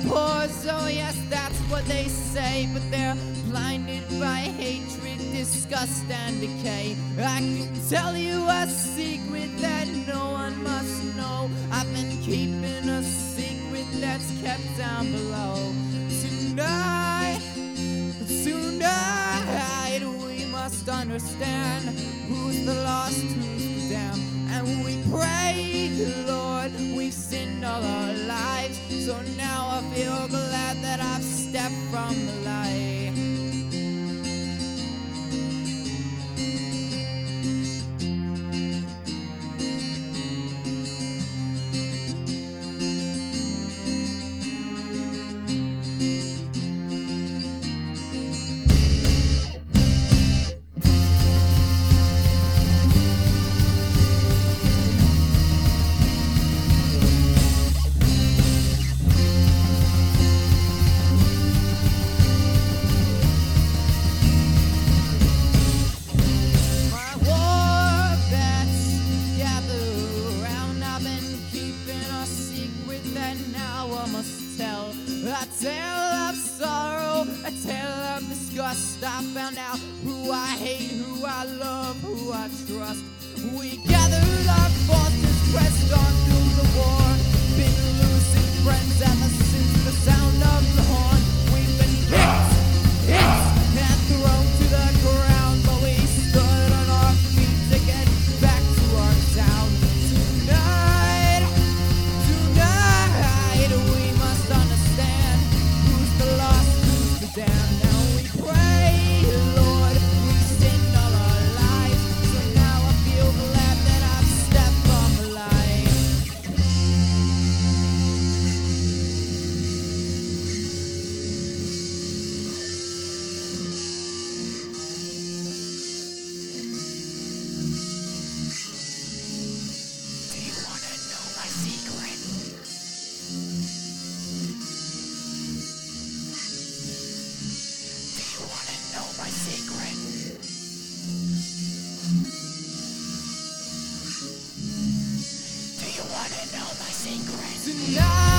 whores, oh yes, that's what they say, but they're blinded by hatred, disgust, and decay. I can tell you a secret that no one must know. I've been keeping a secret that's kept down below. Tonight, we must understand who's the lost, who's the damned. And we pray, Lord, we've sinned all our lives, so now I feel glad that I've stepped from the light. A tale of sorrow, a tale of disgust. I found out who I hate, who I love, who I trust. We gathered our forces, pressed on through the war. Been losing friends ever since the sound of the horn. We've been hit, and thrown to the ground, but we stood on our feet to get back to our town. Tonight, we must understand who's the lost, who's the damned. Now we pray, Lord, we've sinned all our lives, so now I feel glad that I've stepped from the light. Do you want to know my secret? Do you want to know my secret? Do you want to know my secret? Tonight